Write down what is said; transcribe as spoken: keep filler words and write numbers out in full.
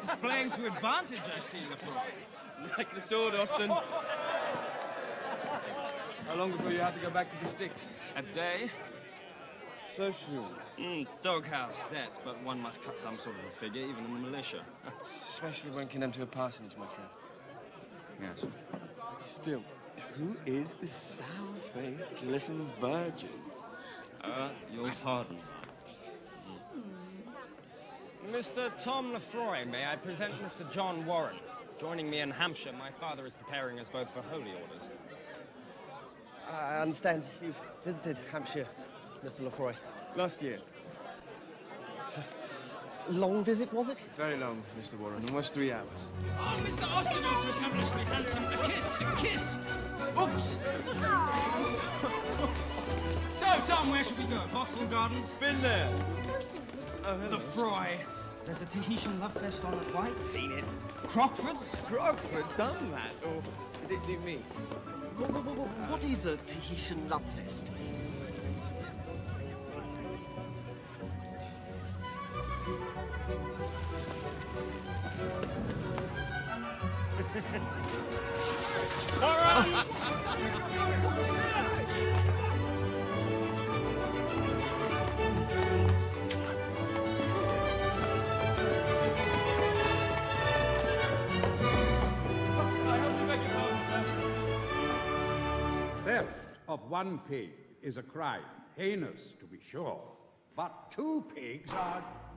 Displaying to advantage, I see, Lefroy. Like the sword, Austin. How long before you have to go back to the sticks? A day? So soon. Mm, doghouse debts, but one must cut some sort of a figure, even in the militia. Especially when condemned to a parsonage, my friend. Yes. Still, who is this sour-faced little virgin? Uh, you'll pardon. Mister Tom Lefroy, may I present Mister John Warren? Joining me in Hampshire, my father is preparing us both for holy orders. I understand you've visited Hampshire, Mister Lefroy. Last year. Long visit, was it? Very long, Mister Warren. Almost three hours. Oh, Mister Austin, you're so devilishly handsome. A kiss, a kiss. Oops. So, Tom, where should we go? Vauxhall Gardens? Been there. Uh, Lefroy. There's a Tahitian love fest on at White. Seen it. Crockford's? Crockford's done that, or did it do me? What, what, what, what is a Tahitian love fest? Theft of one pig is a crime, heinous to be sure. But two pigs are